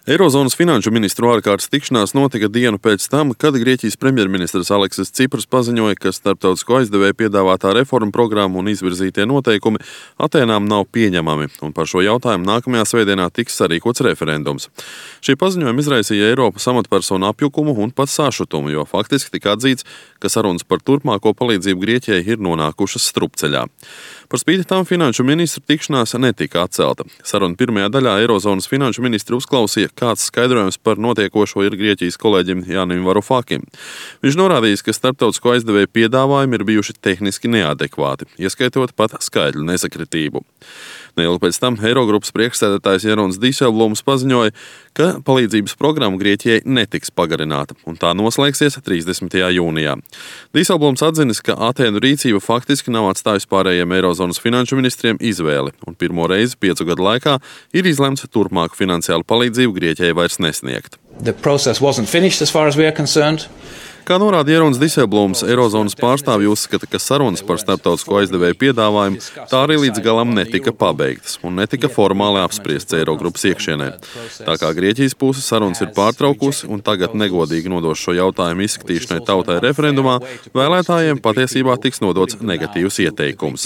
Eirozonas finanšu ministru ārkārtas tikšanās notika dienu pēc tam, kad Grieķijas premjerministrs Aleksis Cipras paziņoja, ka starptautisko aizdevēju piedāvātā reformu programma un izvirzītie noteikumi Atēnām nav pieņemami, un par šo jautājumu nākamajā svētdienā tiks sarīkots referendums. Šie paziņojumi izraisīja Eiropas amatpersonu apjukumu un pat sašutumu, jo faktiski tika atzīts, ka sarunas par turpmāko palīdzību Grieķijai ir nonākušas strupceļā. Par spīti tam finanšu ministru tikšanās netika atcelta. Sarunu pirmajā daļā Eirozonas finanšu ministri uzklausīja, kāds skaidrojums par notiekošo ir Grieķijas kolēģim Jānim Varoufakim. Viņš norādījis, ka starptautisko aizdevēju piedāvājumi ir bijuši tehniski neadekvāti, ieskaitot pat skaitļu nesakritību. Neilgi pēc tam Eirogrupas priekšsēdētājs Jeroens Dijsselbloms paziņoja, ka palīdzības programma Grieķijai netiks pagarināta, un tā noslēgsies 30. jūnijā. Dijsselbloms atzinis, ka Atēnu rīcība faktiski nav atstājusi pārējiem Eirozonas finanšu ministriem izvēli, un pirmo reizi 5 gadu laikā ir izlemts turpmāku finansiālu palīdzību Grieķijai vairs nesniegt. Kā norāda Jeroens Dijsselbloms, Eirozonas pārstāvji uzskata, ka sarunas par starptautisko aizdevēju piedāvājumu tā arī līdz galam netika pabeigtas un netika formāli apspriests Eirogrupas iekšienē. Tā kā Grieķijas puse sarunas ir pārtraukusi un tagad negodīgi nodos šo jautājumu izskatīšanai tautai referendumā, vēlētājiem patiesībā tiks nodots negatīvs ieteikums.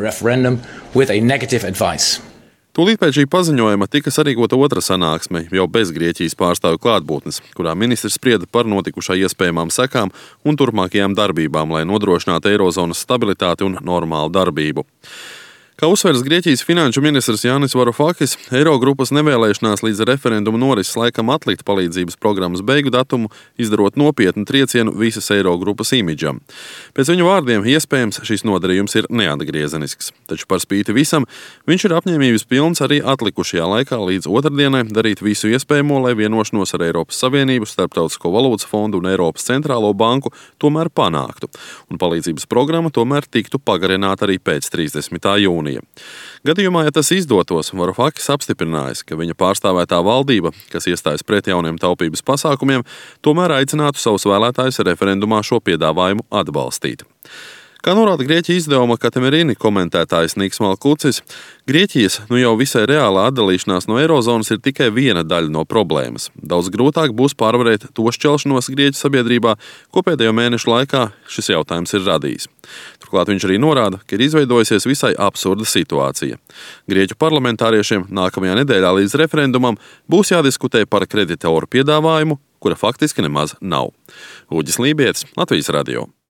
Tūlīt pēc šī paziņojuma tika sarīkota otra sanāksme, jau bez Grieķijas pārstāvju klātbūtnes, kurā ministrs sprieda par notikušā iespējamām sekām un turpmākajām darbībām, lai nodrošinātu Eirozonas stabilitāti un normālu darbību. Kā uzsveras Grieķijas finanšu ministrs Jānis Varoufakis, Eirogrupas nevēlēšanās līdz referenduma norises laikam atlikt palīdzības programmas beigu datumu, izdarot nopietnu triecienu visas Eirogrupas imidžam. Pēc viņu vārdiem iespējams šis nodarījums ir neatgriezenisks, taču par spīti visam viņš ir apņēmības pilns arī atlikušajā laikā līdz otrdienai darīt visu iespējamo, lai vienošanos ar Eiropas Savienību, Starptautisko valūtas fondu un Eiropas centrālo banku tomēr panāktu, un palīdzības programma tomēr tiktu pagarināta arī pēc 30. jūnija. Gadījumā, ja tas izdotos, Varoufakis apstiprinājis, ka viņa pārstāvētā valdība, kas iestājas pret jauniem taupības pasākumiem, tomēr aicinātu savus vēlētājus referendumā šo piedāvājumu atbalstīt. Kā norāda Grieķija izdevuma Katemerīni komentētājs Niks Malkucis, Grieķijas jau visai reālā atdalīšanās no Eirozonas ir tikai viena daļa no problēmas. Daudz grūtāk būs pārvarēt to šķelšanos Grieķu sabiedrībā, ko pēdējo mēnešu laikā šis jautājums ir radījis. Turklāt viņš arī norāda, ka ir izveidojusies visai absurda situācija. Grieķu parlamentāriešiem nākamajā nedēļā līdz referendumam būs jādiskutē par kreditoru piedāvājumu, kura faktiski nemaz nav. Uģis Lībietis, Latvijas radio.